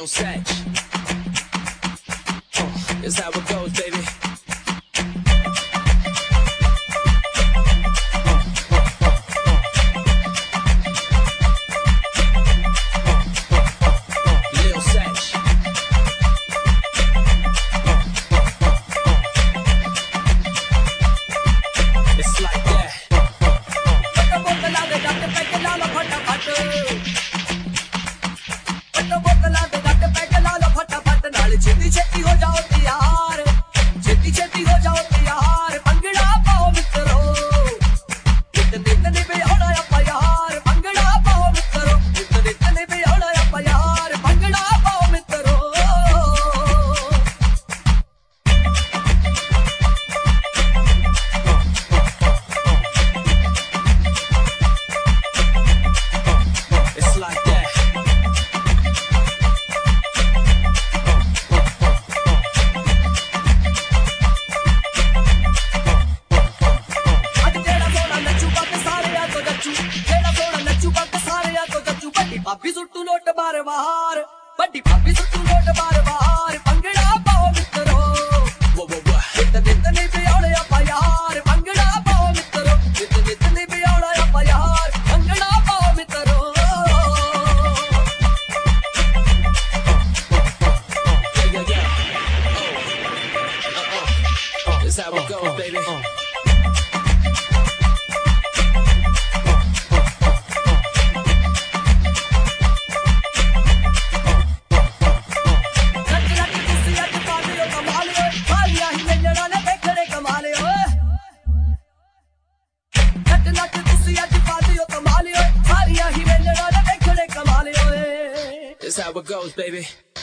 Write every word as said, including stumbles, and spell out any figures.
Lil Satch. Uh, is how it goes, baby. Lil Satch. It's like that. ਛੇਤੀ ਛੇਤੀ ਹੋ ਜਾਓ ਤਿਆਰ ਛੇਤੀ ਛੇਤੀ ਹੋ ਜਾਓ ਤਿਆਰ ਭੰਗੜਾ ਪਾਓ ਮਿੱਤਰੋ ਨਿਤ ਨਿਤ ਨੇ ਵਿਆਹਣਾ ਆਪਾਂ ਯਾਰ ਭੰਗੜਾ ਪਾਓ ਮਿੱਤਰੋ ਨਿਤ ਨਿਤ ਨੇ ਵਿਆਹਣਾ ਆਪਾਂ ਯਾਰ ਭੰਗੜਾ ਪਾਓ ਮਿੱਤਰੋ It's like that. ਭਾਬੀ ਸੁੱਟੂ ਨੋਟ ਬਾਰ ਬਾਰ ਵੱਡੀ ਭਾਬੀ ਸੁੱਟੂ ਨੋਟ ਬਾਰ ਬਾਰ ਭੰਗੜਾ ਪਾਓ ਮਿੱਤਰੋ ਵੋ ਵੋ ਵੋ ਨਿਤ ਨਿਤ ਨੇ ਵਿਆਹਣਾ ਆਪਾਂ ਯਾਰ ਭੰਗੜਾ ਪਾਓ ਮਿੱਤਰੋ ਨਿਤ ਨਿਤ ਨੇ ਵਿਆਹਣਾ ਆਪਾਂ ਯਾਰ ਭੰਗੜਾ ਪਾਓ ਮਿੱਤਰੋ yeah yeah yeah uh uh uh this how it goes baby. That's how it goes, baby.